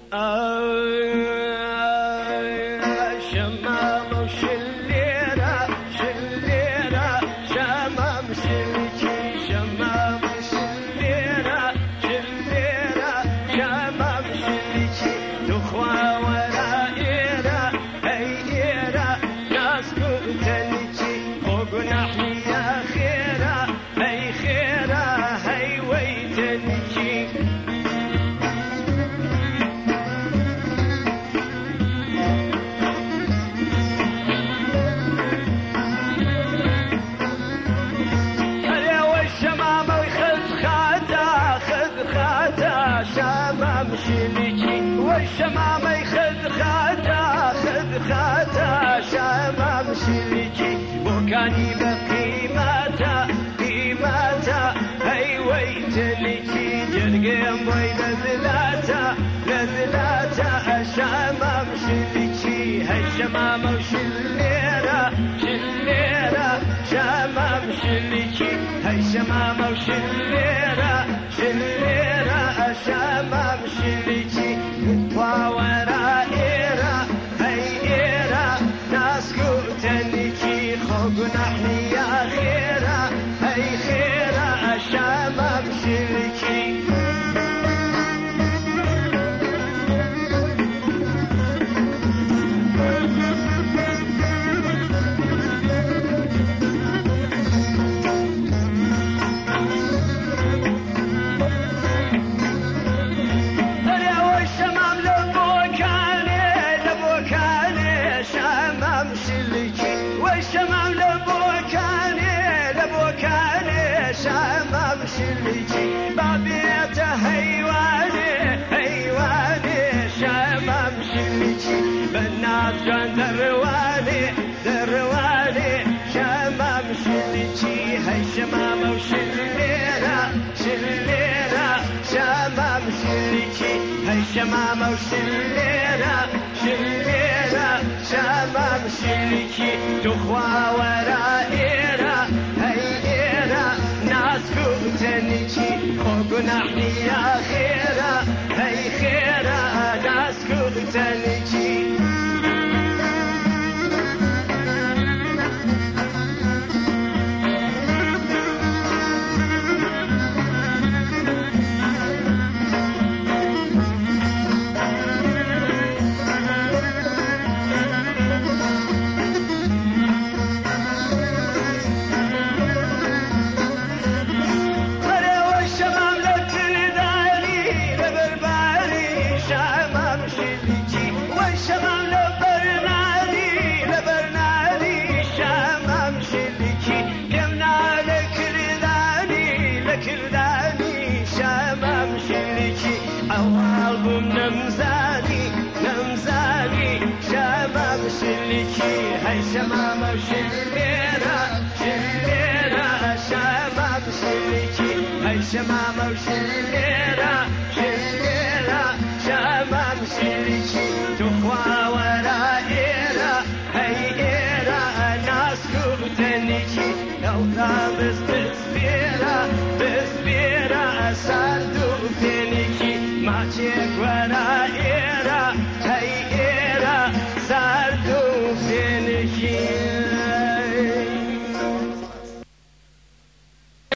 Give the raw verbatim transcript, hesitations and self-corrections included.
شمام وشليرة شليرة شمام شلكي شمام شليرة شليرة شمام شلكي تخوى ورائرة هيرة ناس كنتنكي فوق نحني يا خيرة هي خيرة هي ويتنكي شمام شلكي والشمام يخذ خاتا خذ خاتا شمام شلكي وكاني بقيماتا قيماتا هي ويتلكي جرقين بوي لذلاتا لذلاتا شمام شلكي هي شمام وشليرة شليرة شمام شلكي هي شمام وشليرة شليرة شمام شلكي ورائرة هيرة ناس كوتنكي خوق نحني يا خيرة هي خيرة شمام شلكي والشمام لبوكاني لبوكاني شمام شلكي بابيته هيواني هيواني شمام شلكي بالناس جان درواني درواني شمام شلكي هي شمام وشليرة شليرة شمام شلكي هي شمام وشليرة شليرة شمام شلكي تخوى ورائرة هيرة ناس كوتنكي فوق نحني يا خيرة هي خيرة ناس كوتنكي أوالبوم نمزاني نمزاني شمام شلكي هي شمام وشليرة شليرة شمام شلكي هي شمام وشليرة شليرة شمام شلكي